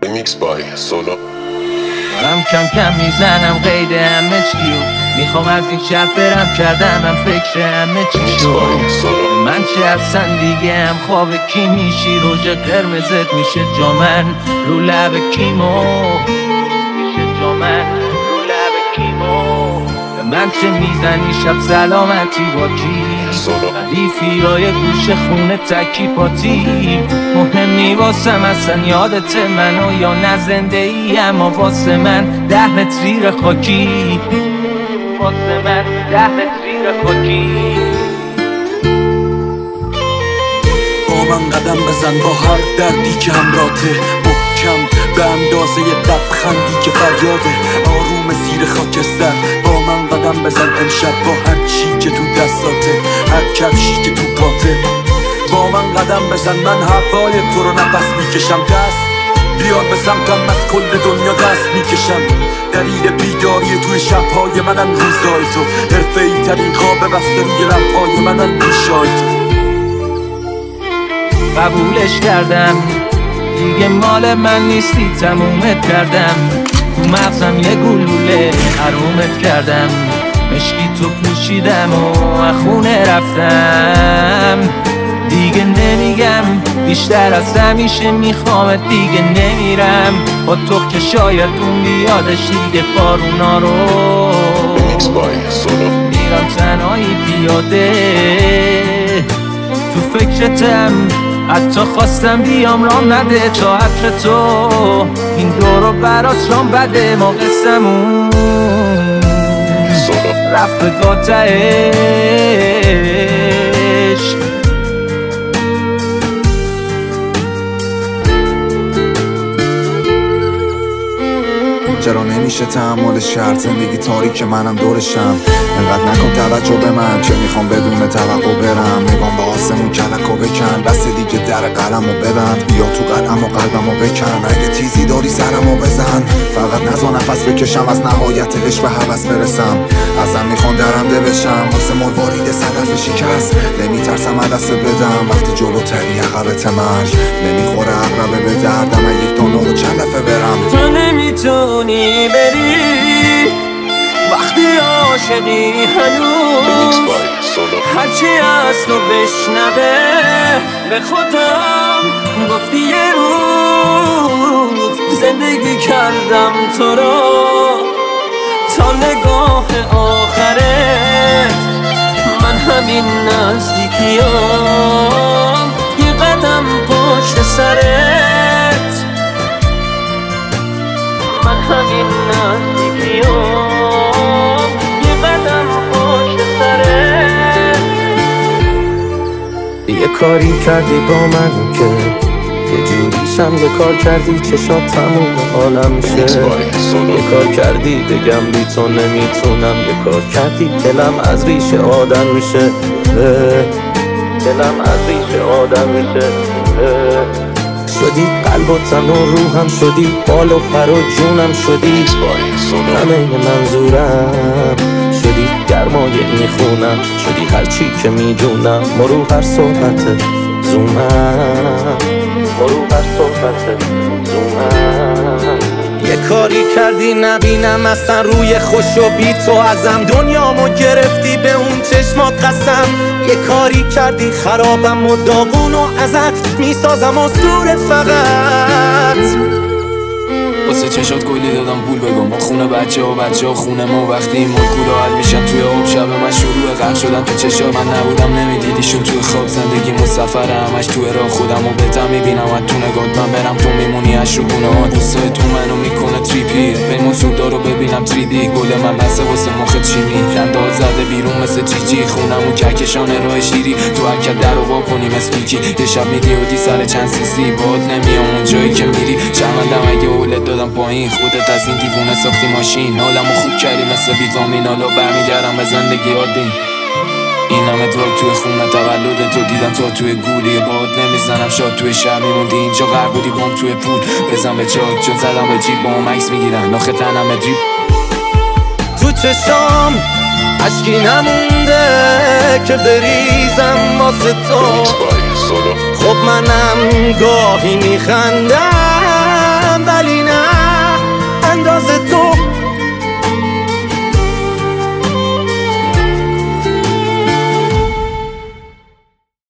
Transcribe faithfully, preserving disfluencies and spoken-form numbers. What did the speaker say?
Remix by Solo. دارم کم کم میزنم قید همه چیو، میخوام از این شهر برم، کردم من فکر همه چی شد. من چه اصلا دیگه هم خواب کی میشی، روژ قرمزت میشه جامن رو لب کیمو، میشه جامن رو لب کیمو. من چه میزنی شب سلامتی با کی، ردیفی های گوش خونه تکی پاتی. مهم نی واسم اصلا یادت منو یا نه زنده ای، اما واسه من ده متر خاکی، واسه من ده متر خاکی. با من قدم بزن با هر دردی که همراته، محکم به اندازه لبخندی که فریاده، آروم زیر خاکستر. با من قدم بزن امشب با هر چی که تو دستاته، هر کفشی که تو پاته. با من قدم بزن من هوای تو رو نفس میکشم، دست بیار به سمتم، از کل دنیا دست میکشم. دلیل بیداری توی شبهای منن روزای تو، حرفه‌ای ترین خواب بسته روی لبهای منن ریشای تو. قبولش کردم دیگه مال من نیستی، تمومت کردم. تو مغزم یه گلوله حرومت کردم، مشکی تو پوشیدم و خونه رفتم. دیگه نمیگم بیشتر از همیشه میخوامت، دیگه نمیرم با تو که شاید اون بیادش دیگه بارونا رو. میرم تنهایی پیاده تو فکرتم، حتی خواستم بیام رام نده تا عطر تو این دورو برات رام بده. ما قسمون رفت به گاتهش. چرا نمیشه تحملش کرد، زندگی تاریک منم دورشم. انقدر نکن توجه به من که میخوام بدون توقع برم. نگام به آسمون کلکو بکن، بس دیگه در قلمو ببند. بیا تو قلم و قلبمو بکن، اگه تیزی داری سرمو بزن. فقط نزا نفس بکشم، از نهایت عشق به هوس برسم. ازم میخوان درنده بشم واسه مروارید صدف شکست. نمیترسم دست بدم وقتی جلوتری عقبت مرگ. نمیخوره عقربه به دردم، اگه یک دانه و چلفه برم. تو نمیتونی بری وقتی عاشقی هنوز، هرچی از تو بشنوه به خودم گفتی یه روز. زندگی کردم تو رو تا نگاه آخرت، من همین نزدیکیام یه قدم پشت سرت، من همین نزدیکیام یه قدم پشت سرت. یه کاری کردی با من که یه جوریشم، یه کار کردی چشات تموم عالم شه. یه کار کردی بگم بی تو نمیتونم، یه کار کردی دلم از ریشه آدم میشه، دلم از ریشه آدم میشه. شدی قلب و تن و روحم، شدی بال و پر و جونم، شدی همه منظورم، شدی گرمای این خونم، شدی هرچی که میدونم. مرو هر صحبت زومم، مرو هر صحبت زومم. یه کاری کردی نبینم اصلا روی خوش و بی تو ازم، دنیامو گرفتی به اون چشمات قسم. یه کاری کردی خرابم و داغون و ازت میسازم اسطوره فقط. واسه چشات کلی دادم پول بگم، خونه بچه ها بچه ها خونه ما. وقتی این مولکولا حل میشن توی آب، شب من شروع غرق شدن تو چشا. من نبودم نمیدیدیشون توی خواب، زندگی مسافره همش توی راه. خودم و بهتر میبینم از تو نگات، من برم تو میمونی از شگونه ها. دوستای تو منو میکنه تریپی، پیمون سودا رو ببینم تریدی. گل من بسه واسه مخت چیمی، خندهات زده بیرون مثل جی جی. خونم و کهکشان راه شیری، تو حرکت در رو وا کنی مثل کیکی. یه شب میدیودی سر چند سیسی، باد نمیام اون جایی که میری. شرمندم اگه اولت دادم پایین، خودت از این دیوونه ساختی ماشین. حالمو خوب کردی مثل ویتامین، حالا برمیگردم به زندگی عادی. این همه دراگ توی خونه، تولد تو دیدم تا توی گولی. باد نمیزنم شاد توی شهر میموندی، اینجا غرق بودی بام توی پول. بزن به چاک چون زدم به جیب، با هم عکس میگیرن آخه تنم دریب. تو چشام عشقی نمونده که بریزم واسه تو. خب منم گاهی میخندم